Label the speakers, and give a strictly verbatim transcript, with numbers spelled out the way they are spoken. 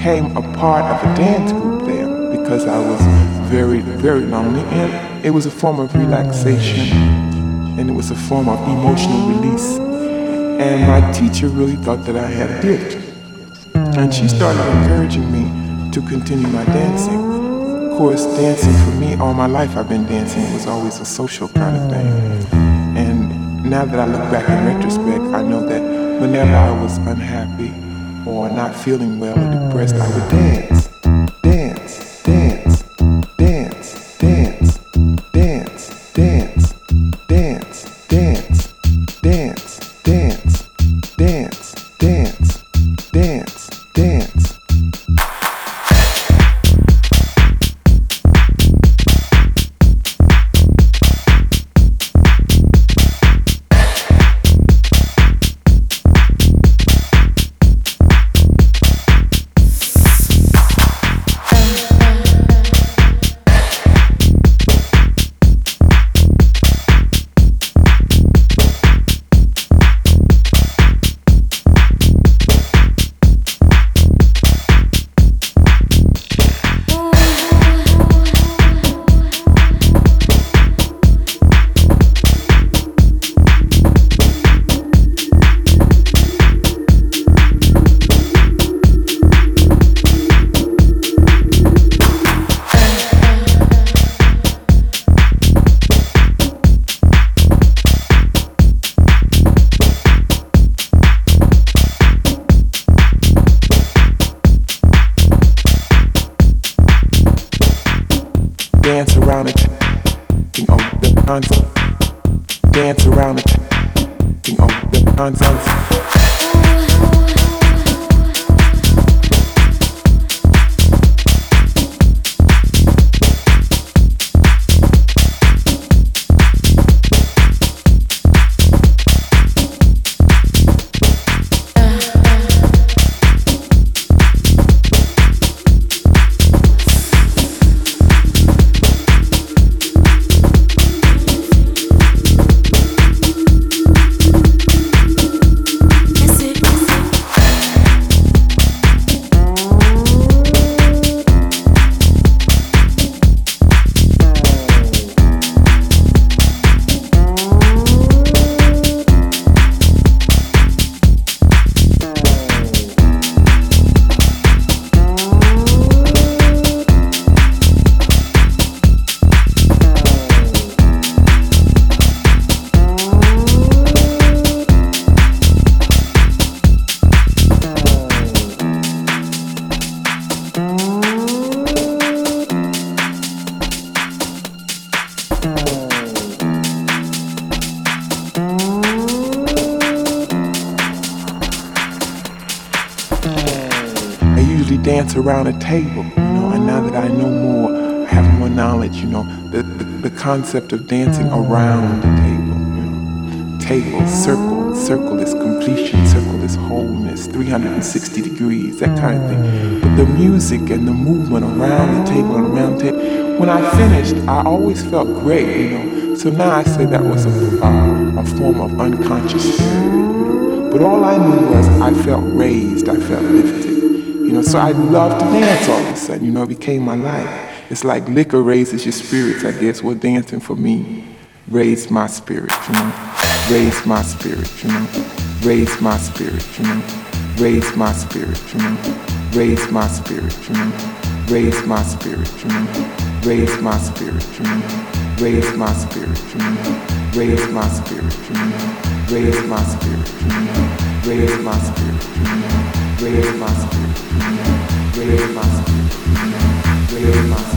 Speaker 1: became a part of a dance group there because I was very, very lonely, and it was a form of relaxation, and it was a form of emotional release. And my teacher really thought that I had a gift, and she started encouraging me to continue my dancing. Of course, dancing for me, all my life I've been dancing. It was always a social kind of thing. And now that I look back in retrospect, I know that whenever I was unhappy or not feeling well or depressed, I would dance, dance, dance, dance, dance, dance, dance, dance, dance, dance, dance, dance, dance, dance, dance. Dance around it, king of the concept. Dance around it, king of the concept. Dance around a table, you know, and now that I know more, I have more knowledge, you know, the, the, the concept of dancing around the table, you know, table, circle, circle is completion, circle is wholeness, three hundred sixty degrees, that kind of thing. But the music and the movement around the table and around the table, when I finished, I always felt great, you know, so now I say that was a, uh, a form of unconscious spirit, you know? But all I knew was I felt raised, I felt lifted. You know, so I loved to dance all of a sudden, you know, it became my life. It's like liquor raises your spirits, I guess. Well, dancing for me raised my spirit, you know, raised my spirit, you know, raised my spirit, you know, raised my spirit, you know, raised my spirit, you know, raised my spirit, you know, raised my spirit, you know, raised my spirit, you know, raised my spirit, you know, raised my spirit, you know, raised my spirit, you know, raise my spirit, raise my spirit, raise my spirit.